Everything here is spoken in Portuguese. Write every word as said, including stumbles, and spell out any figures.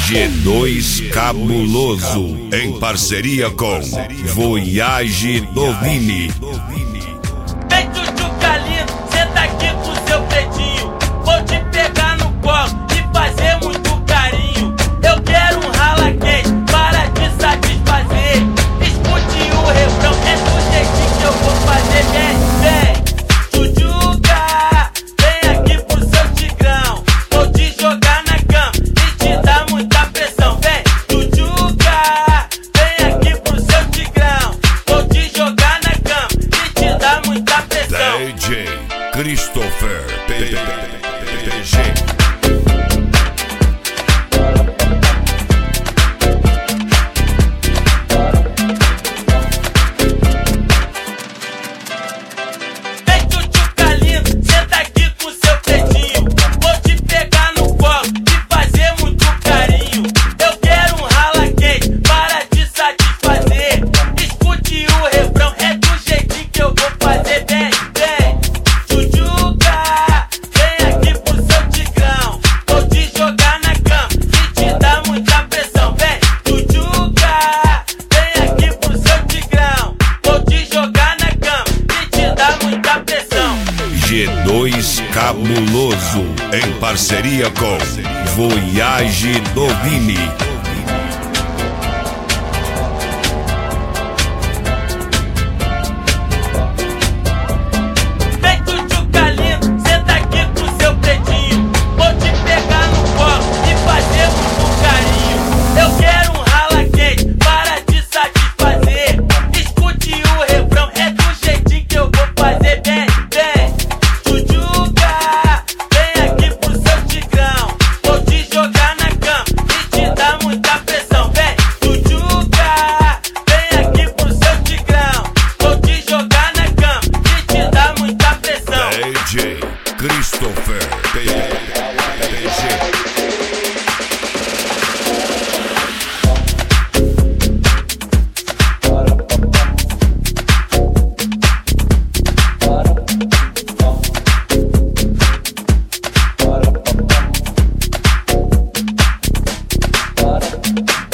G dois Cabuloso, em parceria com Voyage Dovini. Vem tchutchuca lindo, senta aqui com seu pretinho. Vou te pegar no colo e fazer muito carinho. Eu quero um rala quente para te satisfazer. Escute o refrão, é do jeitinho que eu vou fazer. Vem, vem, tchutchuca, vem aqui pro seu tigrão. Vou te jogar na cama e te dar muita pressão. Vem, tchutchuca, vem aqui pro seu tigrão. Vou te jogar na cama e te dar muita pressão. D J Christopher P G. G dois Cabuloso, em parceria com Voyage Dovini. D J Christopher P G. Para